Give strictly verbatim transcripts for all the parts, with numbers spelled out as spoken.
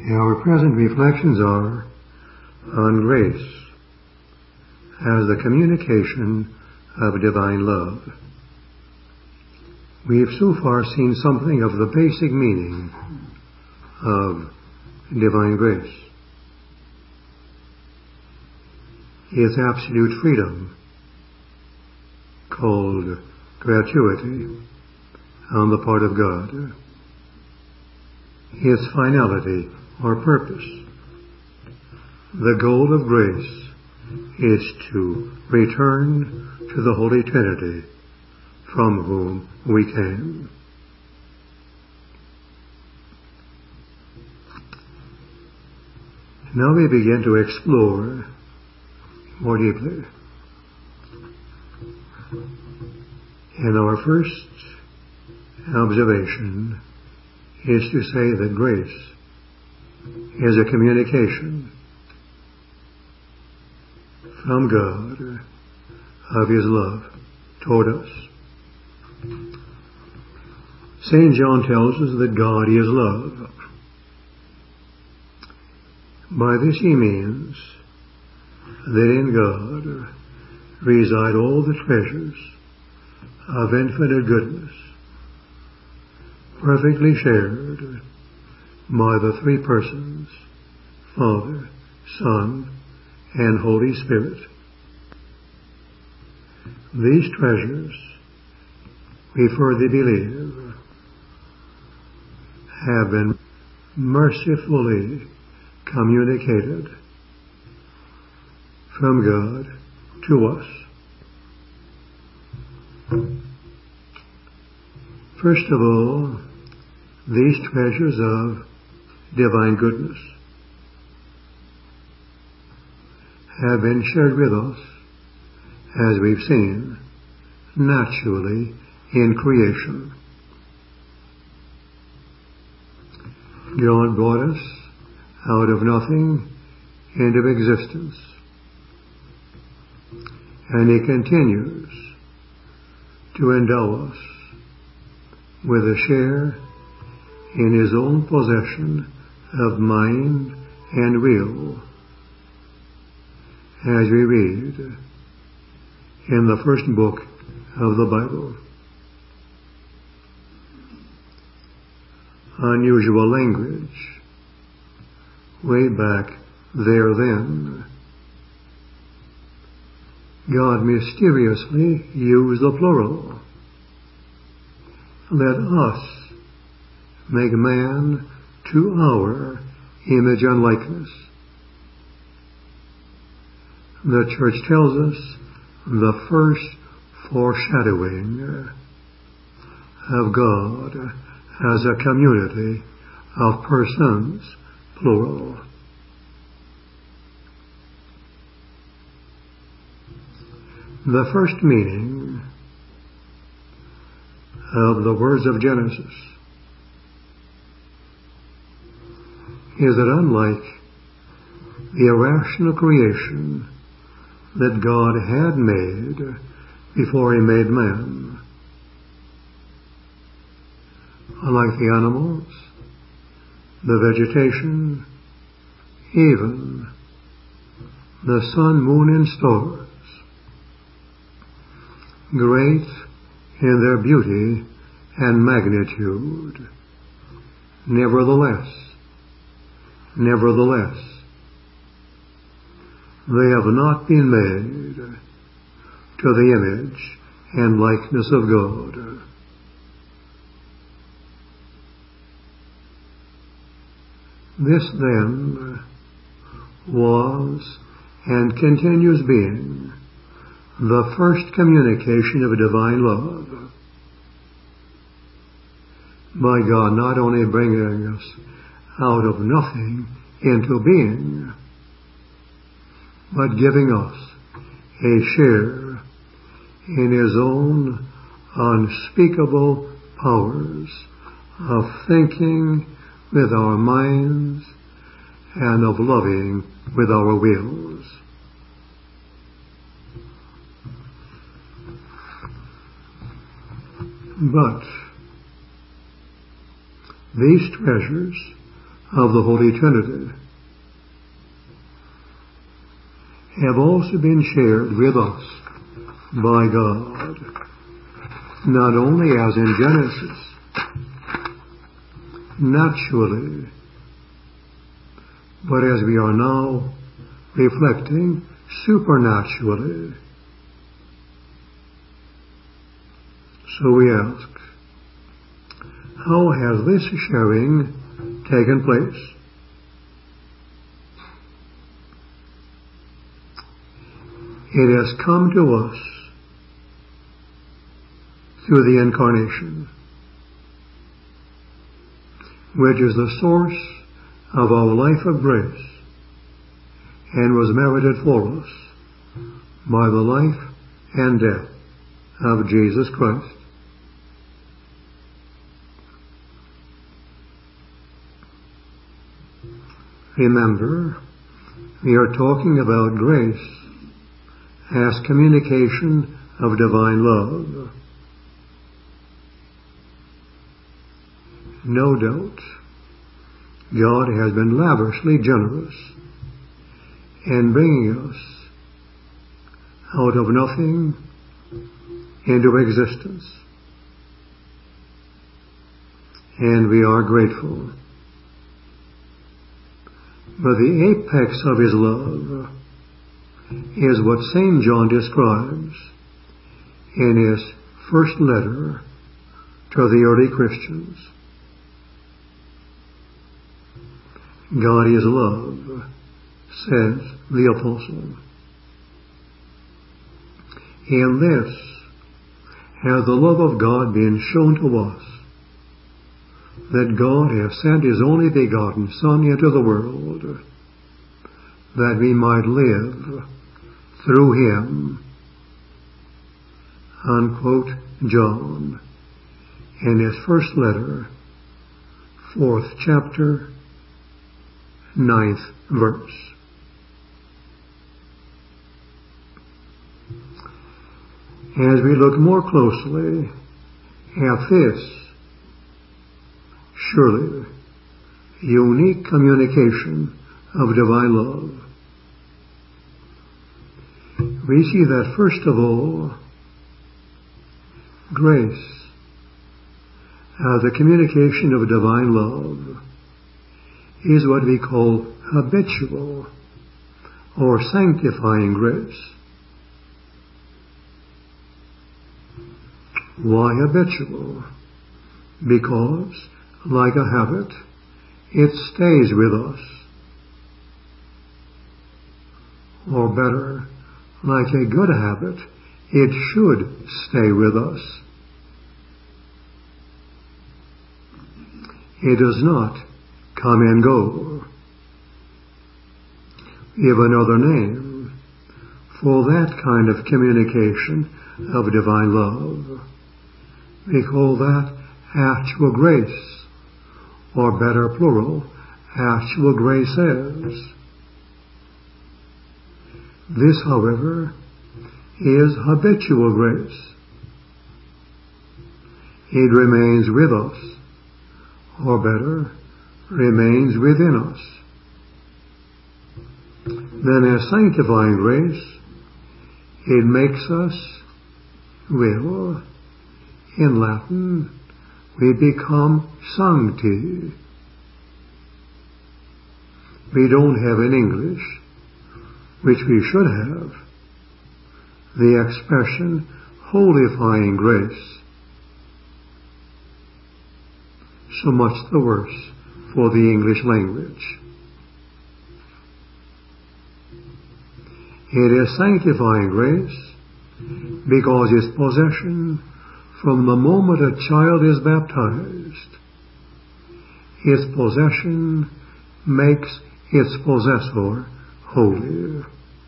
Our present reflections are on grace as the communication of divine love. We've so far seen something of the basic meaning of divine grace. It's absolute freedom, called gratuity, on the part of God. Its finality or purpose. The goal of grace is to return to the Holy Trinity, from whom we came. Now we begin to explore more deeply. And our first observation is to say that grace is a communication from God of His love toward us. Saint John tells us that God is love. By this he means that in God reside all the treasures of infinite goodness, perfectly shared by the three persons, Father, Son, and Holy Spirit. These treasures, we further believe, have been mercifully communicated from God to us. First of all, these treasures of divine goodness have been shared with us, as we've seen, naturally in creation. God brought us out of nothing into existence, and He continues to endow us with a share in His own possession of mind and will, as we read in the first book of the Bible. Unusual language, way back there then. God mysteriously used the plural. Let us make man to our image and likeness. The Church tells us the first foreshadowing of God as a community of persons, plural. The first meaning of the words of Genesis is that unlike the irrational creation that God had made before He made man, unlike the animals, the vegetation, even the sun, moon, and stars, great in their beauty and magnitude, nevertheless, nevertheless, they have not been made to the image and likeness of God. This, then, was and continues being the first communication of divine love, by God not only bringing us out of nothing into being, but giving us a share in His own unspeakable powers of thinking with our minds and of loving with our wills. But these treasures of the Holy Trinity have also been shared with us by God, not only as in Genesis, naturally, but as we are now reflecting supernaturally. So we ask, how has this sharing taken place? It has come to us through the Incarnation, which is the source of our life of grace and was merited for us by the life and death of Jesus Christ. Remember, we are talking about grace as communication of divine love. No doubt, God has been lavishly generous in bringing us out of nothing into existence. And we are grateful. But the apex of His love is what Saint John describes in his first letter to the early Christians. God is love, says the Apostle. In this has the love of God been shown to us, that God hath sent His only begotten Son into the world, that we might live through Him. Unquote John, in his first letter, fourth chapter, ninth verse. As we look more closely at this surely unique communication of divine love, we see that first of all, grace as the communication of divine love is what we call habitual or sanctifying grace. Why habitual? Because, like a habit, it stays with us. Or better, like a good habit, it should stay with us. It does not come and go. We have another name for that kind of communication of divine love. We call that actual grace, or better plural, actual graces. This, however, is habitual grace. It remains with us, or better, remains within us. Then as sanctifying grace, it makes us, well, in Latin, we become sancti. We don't have in English, which we should have, the expression holifying grace. So much the worse for the English language. It is sanctifying grace because its possession from the moment a child is baptized, its possession makes its possessor holy.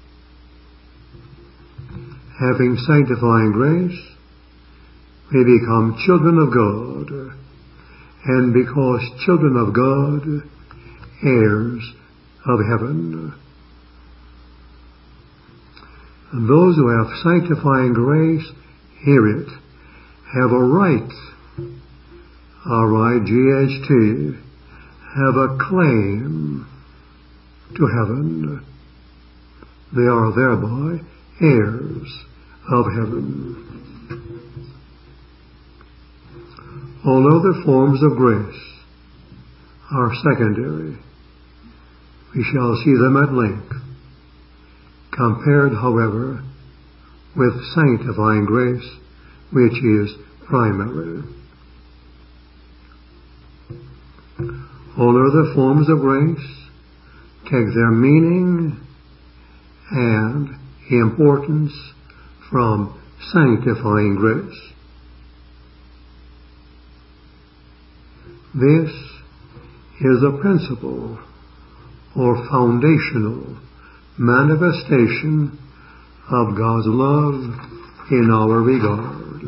Having sanctifying grace, we become children of God, and because children of God, heirs of heaven. And those who have sanctifying grace hear it, have a right, R I G H T, have a claim to heaven. They are thereby heirs of heaven. All other forms of grace are secondary. We shall see them at length. Compared, however, with sanctifying grace, which is primary. All other forms of grace take their meaning and importance from sanctifying grace. This is a principal or foundational manifestation of God's love in our regard.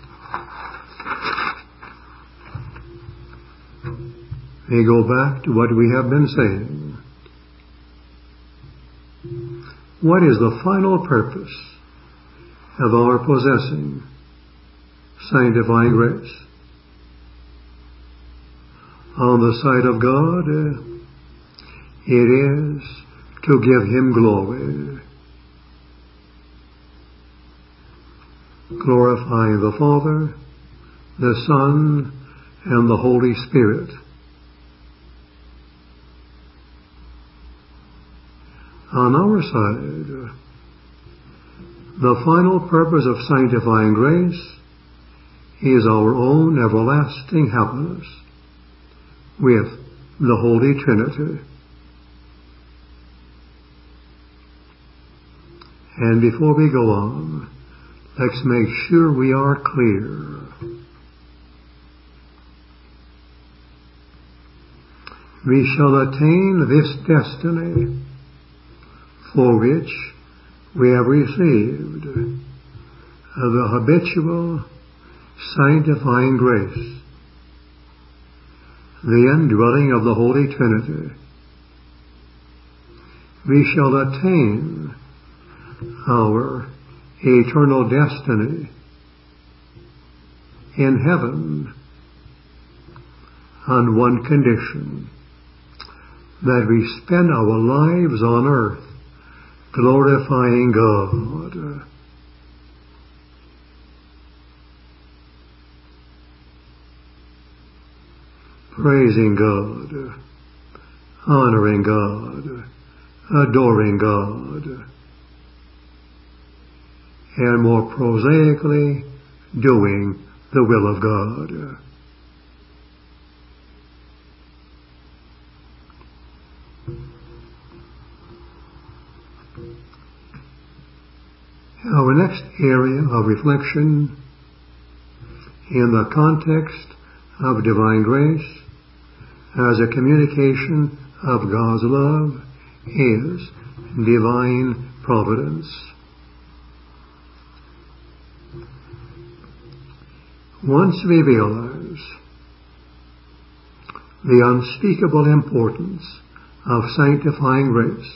We go back to what we have been saying. What is the final purpose of our possessing sanctifying grace? On the side of God, it is to give Him glory, glorifying the Father, the Son, and the Holy Spirit. On our side, the final purpose of sanctifying grace is our own everlasting happiness with the Holy Trinity. And before we go on, let's make sure we are clear. We shall attain this destiny for which we have received the habitual sanctifying grace, the indwelling of the Holy Trinity. We shall attain our eternal destiny in heaven on one condition, that we spend our lives on earth glorifying God. Praising God, honoring God, adoring God, and more prosaically, doing the will of God. Our next area of reflection in the context of divine grace as a communication of God's love is divine providence. Once we realize the unspeakable importance of sanctifying grace,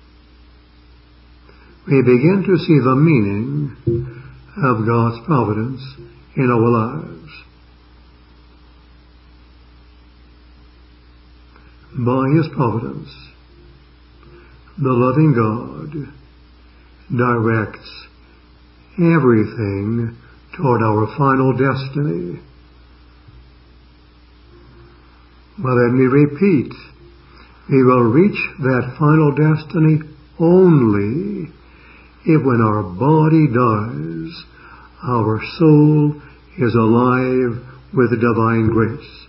we begin to see the meaning of God's providence in our lives. By His providence, the loving God directs everything toward our final destiny. Well, let me repeat, we will reach that final destiny only if, when our body dies, our soul is alive with divine grace.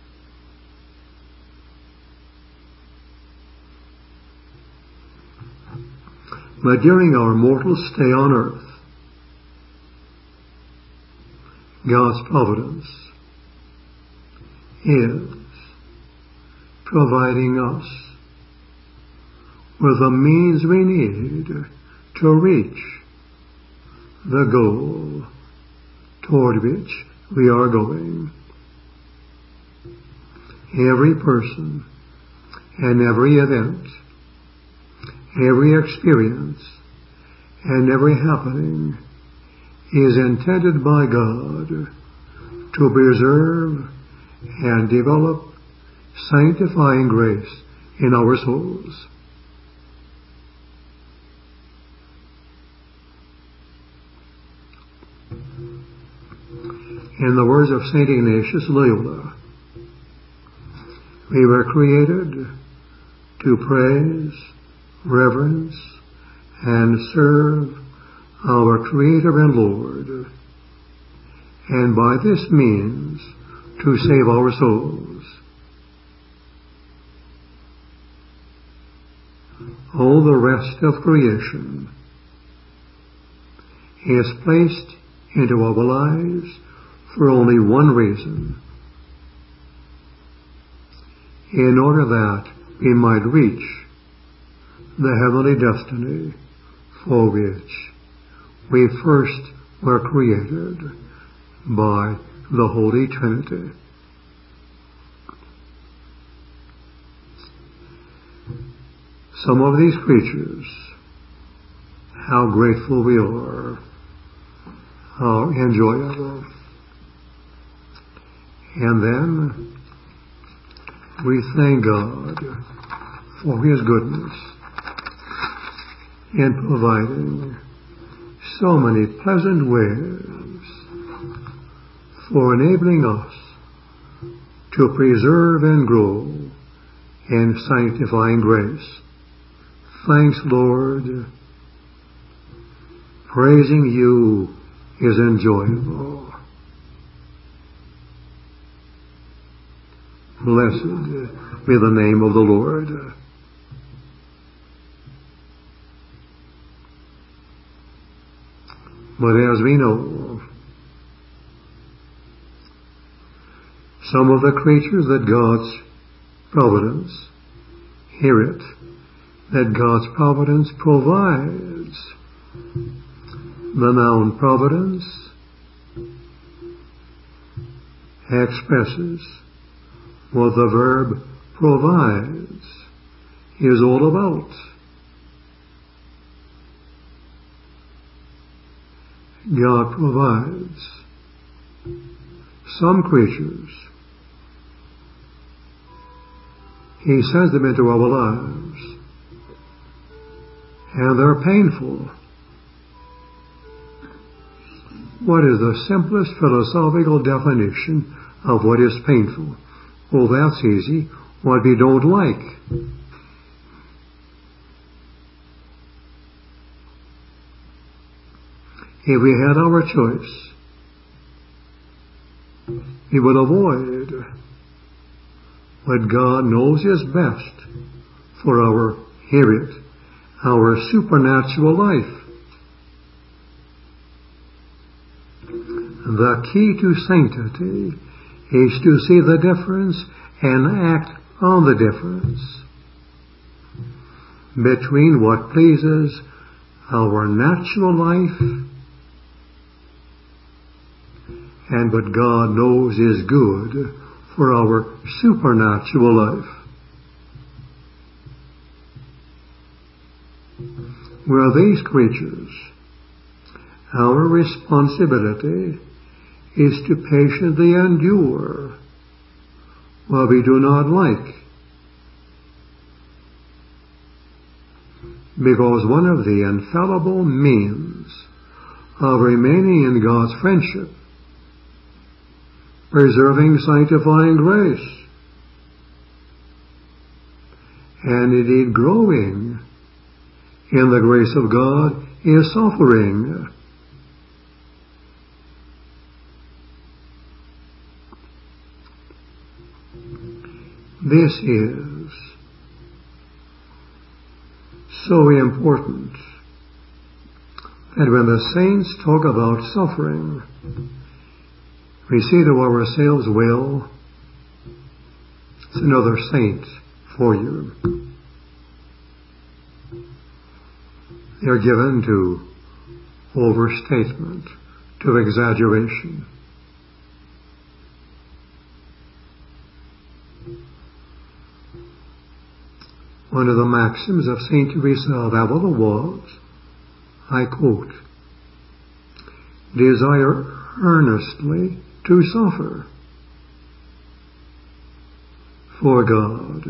But during our mortal stay on earth, God's providence is providing us with the means we need to reach the goal toward which we are going. Every person and every event, every experience and every happening is intended by God to preserve and develop sanctifying grace in our souls. In the words of Saint Ignatius Loyola, we were created to praise, reverence, and serve our Creator and Lord, and by this means to save our souls. All the rest of creation is placed into our lives for only one reason: in order that we might reach the heavenly destiny for which we first were created by the Holy Trinity. Some of these creatures, how grateful we are, how enjoyable. And then we thank God for His goodness in providing so many pleasant ways for enabling us to preserve and grow in sanctifying grace. Thanks, Lord. Praising You is enjoyable. Blessed be the name of the Lord. But as we know, some of the creatures that God's providence, hear it, that God's providence provides. The noun providence expresses what the verb provides is all about. God provides some creatures. He sends them into our lives, and they're painful. What is the simplest philosophical definition of what is painful? Oh, that's easy. What we don't like. If we had our choice, we would avoid what God knows is best for our, hear it, our supernatural life. The key to sanctity is to see the difference and act on the difference between what pleases our natural life and what God knows is good for our supernatural life. We're these creatures. Our responsibility is to patiently endure what we do not like, because one of the infallible means of remaining in God's friendship, preserving sanctifying grace, and indeed growing in the grace of God, is suffering. This is so important that when the saints talk about suffering, we say to ourselves, well, it's another saint for you. They're given to overstatement, to exaggeration. One of the maxims of Saint Teresa of Avila was, I quote, "Desire earnestly to suffer. for God.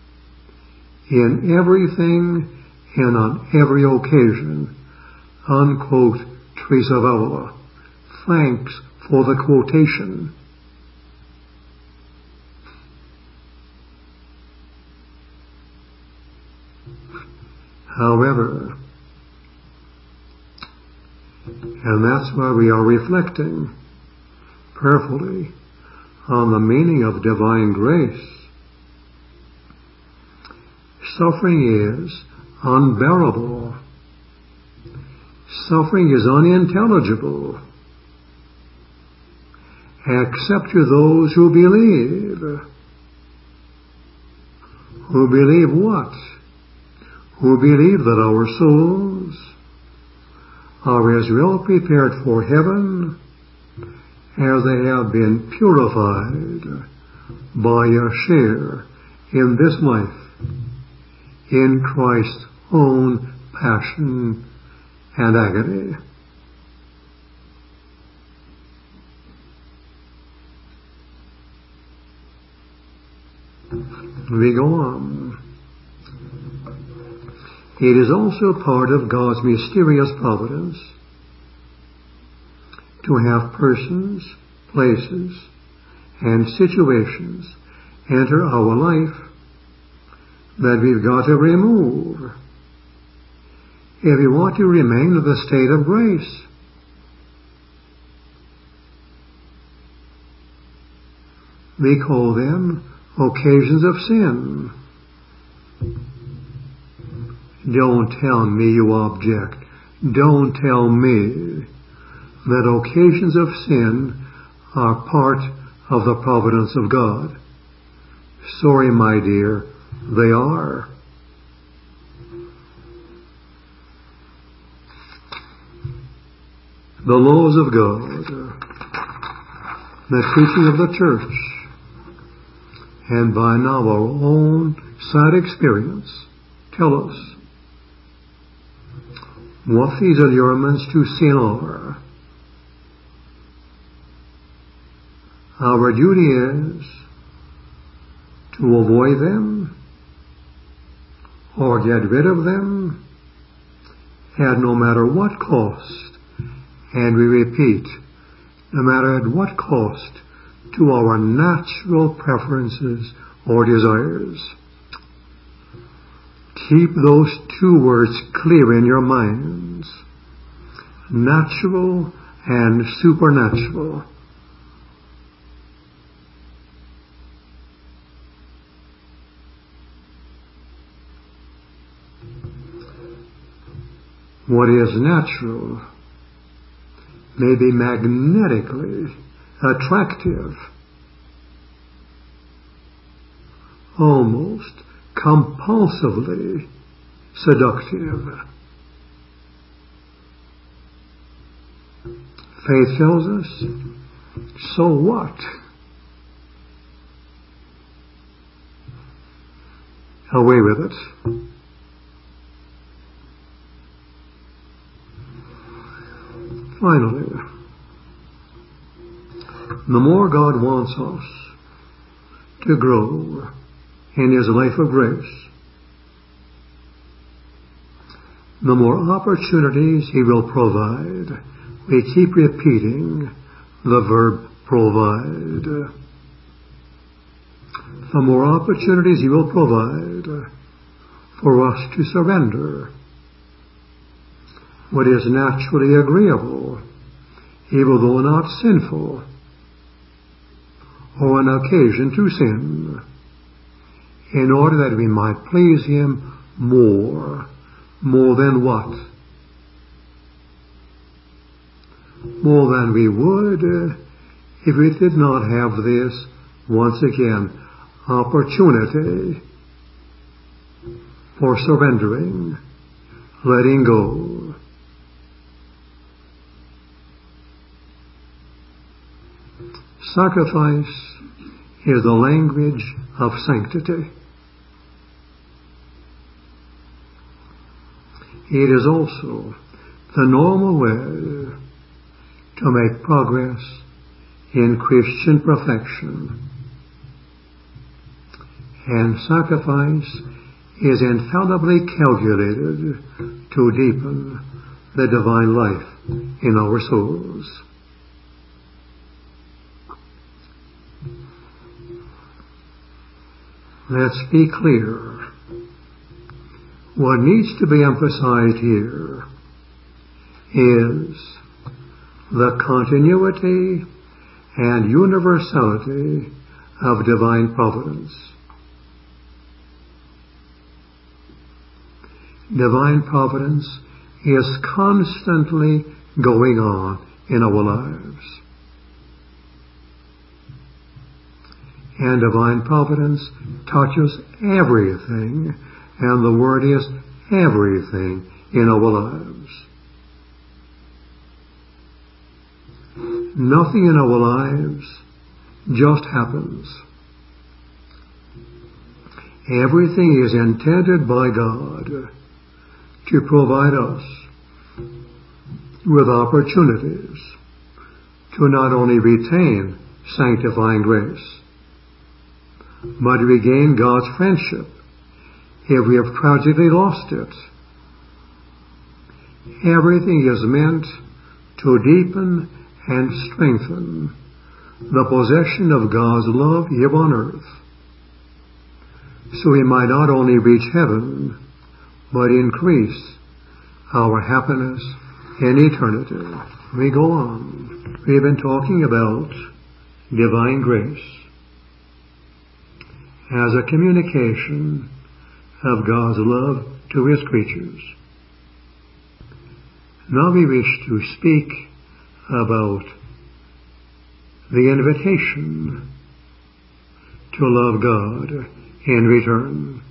In everything and on every occasion, unquote Teresa of Avila. Thanks for the quotation. However, and that's why we are reflecting prayerfully on the meaning of divine grace. Suffering is unbearable. Suffering is unintelligible, except to those who believe. Who believe what? Who believe that our souls are as well prepared for heaven as they have been purified by a share in this life in Christ's own passion and agony. We go on. It is also part of God's mysterious providence to have persons, places, and situations enter our life that we've got to remove if we want to remain in the state of grace. We call them occasions of sin. Don't tell me you object. Don't tell me that occasions of sin are part of the providence of God. Sorry, my dear, they are. The laws of God, the teaching of the church, and by now our own sad experience tell us what these allurements to sin are. Our duty is to avoid them or get rid of them at no matter what cost. And we repeat, no matter at what cost to our natural preferences or desires. Keep those two words clear in your minds. Natural and supernatural. What is natural may be magnetically attractive, almost compulsively seductive. Faith tells us, so what? Away with it. Finally, the more God wants us to grow in His life of grace, the more opportunities He will provide. We keep repeating the verb provide. The more opportunities He will provide for us to surrender what is naturally agreeable, even though not sinful, or an occasion to sin, in order that we might please Him more, more than what? More than we would if we did not have this, once again, opportunity for surrendering, letting go. Sacrifice is the language of sanctity. It is also the normal way to make progress in Christian perfection. and sacrifice is infallibly calculated to deepen the divine life in our souls. Let's be clear. What needs to be emphasized here is the continuity and universality of divine providence. Divine providence is constantly going on in our lives. And divine providence touches everything, and the word is everything in our lives. Nothing in our lives just happens. Everything is intended by God to provide us with opportunities to not only retain sanctifying grace, but regain God's friendship if we have tragically lost it. Everything is meant to deepen and strengthen the possession of God's love here on earth, so we might not only reach heaven, but increase our happiness in eternity. We go on. We've been talking about divine grace as a communication of God's love to His creatures. Now we wish to speak about the invitation to love God in return.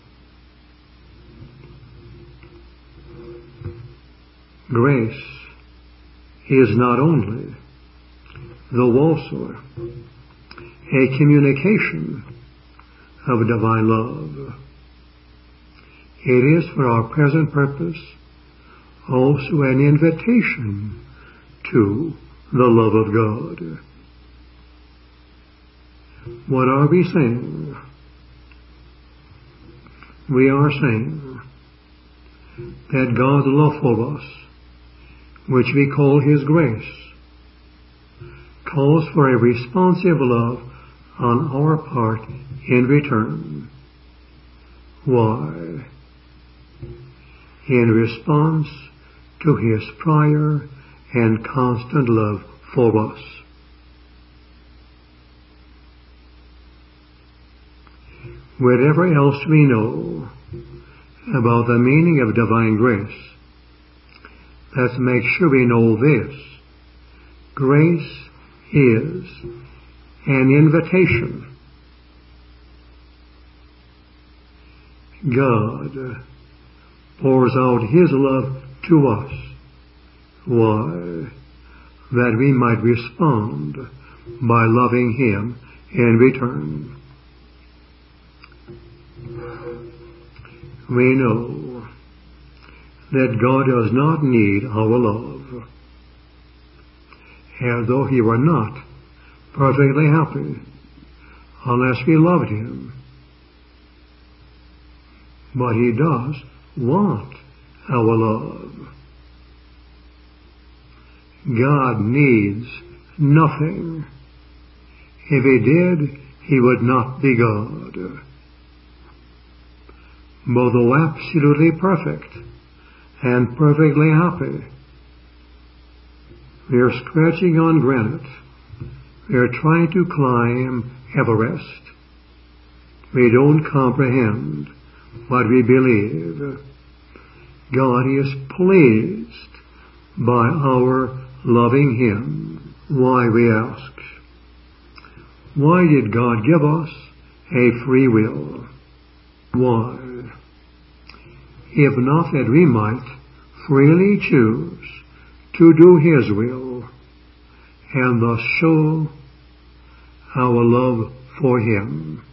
Grace is not only, though also, a communication of divine love. It is, for our present purpose, also an invitation to the love of God. What are we saying? We are saying that God's love for us, which we call His grace, calls for a responsive love on our part in return. Why? In response to His prior and constant love for us. Whatever else we know about the meaning of divine grace, let's make sure we know this. Grace is an invitation. God pours out His love to us. Why? That we might respond by loving Him in return. We know that God does not need our love, as though He were not perfectly happy unless we loved Him. But He does want our love. God needs nothing. If He did, He would not be God. But though absolutely perfect and perfectly happy, we are scratching on granite. We are trying to climb Everest. We don't comprehend what we believe. God is pleased by our loving Him. Why, we ask? Why did God give us a free will? Why? If not that we might freely choose to do His will and thus show our love for Him.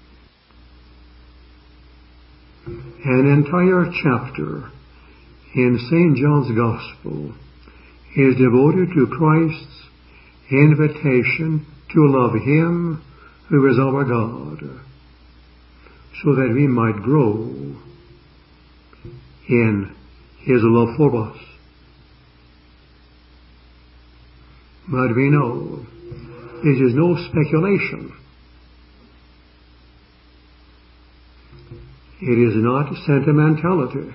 An entire chapter in Saint John's Gospel is devoted to Christ's invitation to love Him who is our God. so that we might grow in His love for us. But we know this is no speculation. It is not sentimentality.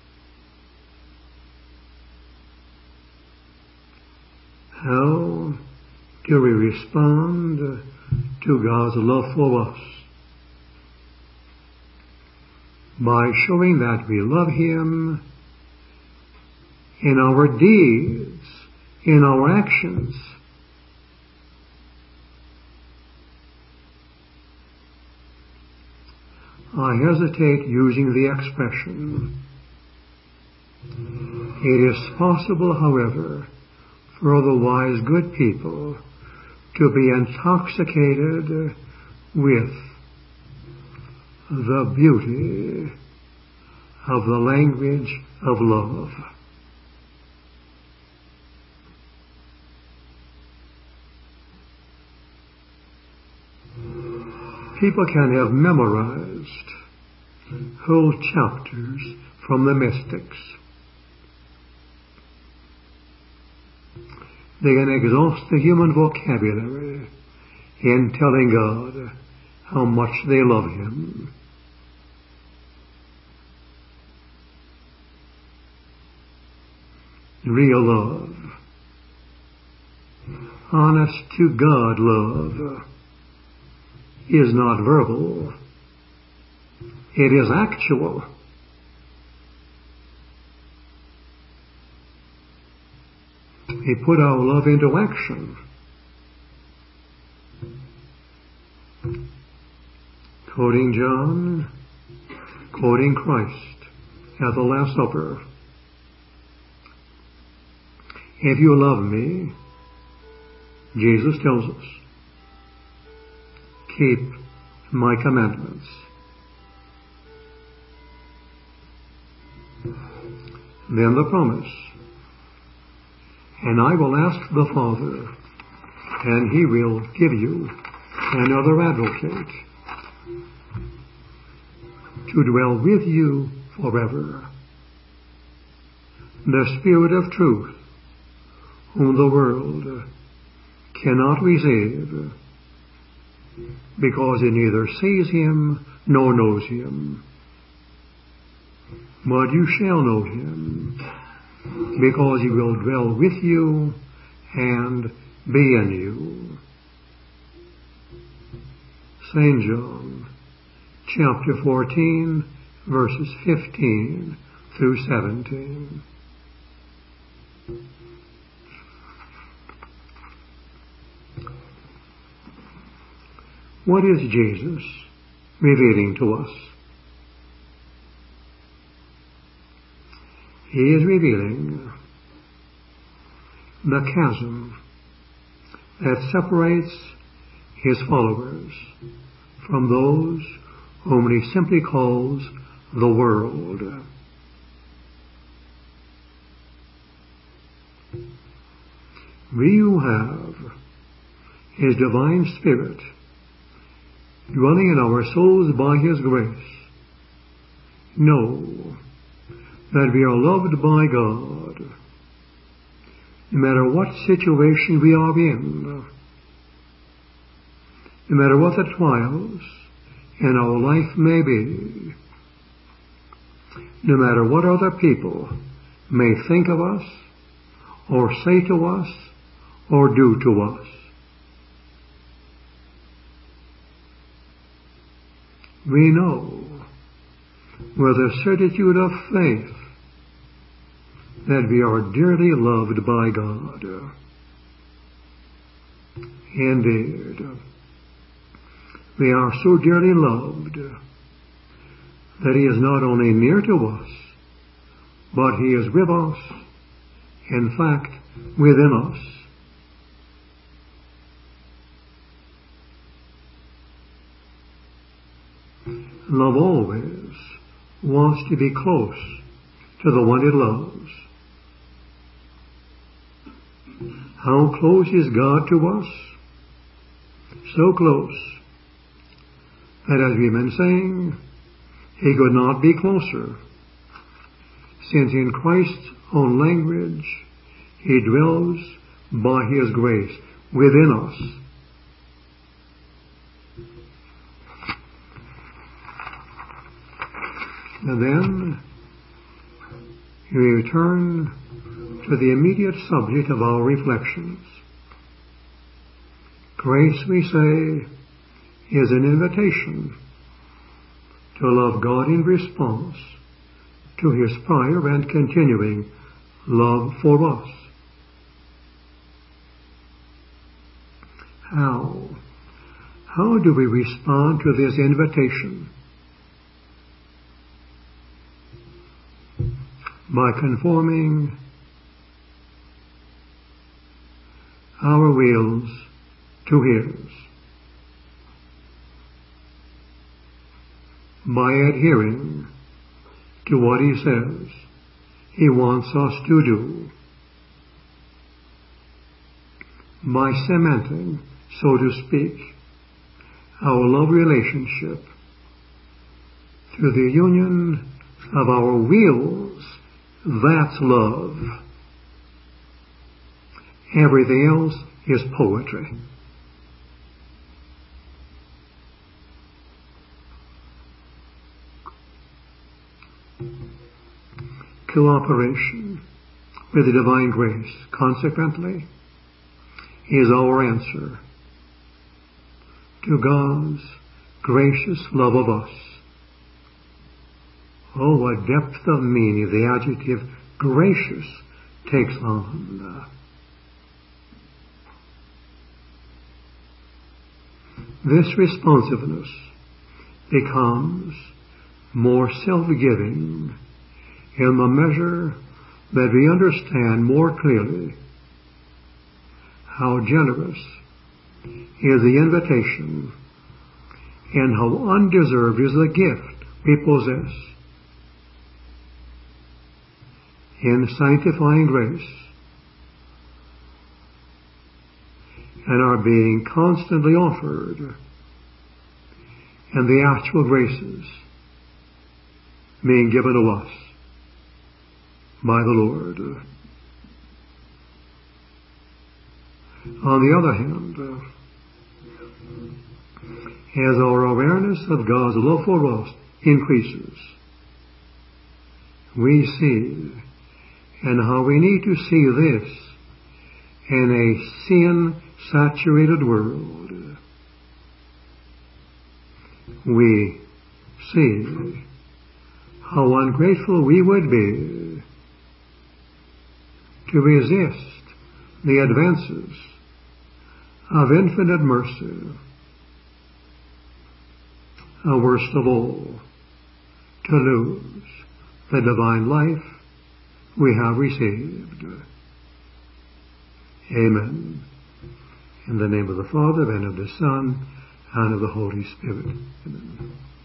How do we respond to God's love for us? By showing that we love Him in our deeds, in our actions. I hesitate using the expression. It is possible, however, for otherwise good people to be intoxicated with the beauty of the language of love. People can have memorized whole chapters from the mystics. They can exhaust the human vocabulary in telling God how much they love Him. Real love, honest to God love, is not verbal. It is actual. We put our love into action. Quoting John, quoting Christ at the Last Supper. If you love me, Jesus tells us, keep my commandments. Then the promise, and I will ask the Father, and He will give you another advocate to dwell with you forever, the Spirit of truth, whom the world cannot receive, because it neither sees Him nor knows Him. But you shall know Him, because He will dwell with you and be in you. Saint John, chapter fourteen, verses fifteen through seventeen. What is Jesus revealing to us? He is revealing the chasm that separates His followers from those whom He simply calls the world. We who have His divine Spirit dwelling in our souls by His grace know that we are loved by God, no matter what situation we are in, no matter what the trials in our life may be, no matter what other people may think of us, or say to us, or do to us. We know with a certitude of faith that we are dearly loved by God. Indeed, we are so dearly loved that He is not only near to us, but He is with us, in fact, within us. Love always wants to be close to the one it loves. How close is God to us? So close that, as we've been saying, He could not be closer, since in Christ's own language, He dwells by His grace within us. And then we return to the immediate subject of our reflections. Grace, we say, is an invitation to love God in response to His prior and continuing love for us. How? How do we respond to this invitation? By conforming our wills to His, by adhering to what He says He wants us to do, by cementing, so to speak, our love relationship through the union of our wills. That's love. Everything else is poetry. Cooperation with the divine grace, consequently, is our answer to God's gracious love of us. Oh, what depth of meaning the adjective gracious takes on. This responsiveness becomes more self-giving in the measure that we understand more clearly how generous is the invitation and how undeserved is the gift we possess in sanctifying grace and are being constantly offered and the actual graces being given to us by the Lord. On the other hand, as our awareness of God's love for us increases, we see, and how we need to see this in a sin-saturated world, we see how ungrateful we would be to resist the advances of infinite mercy, and worst of all, to lose the divine life we have received. Amen. In the name of the Father, and of the Son, and of the Holy Spirit. Amen.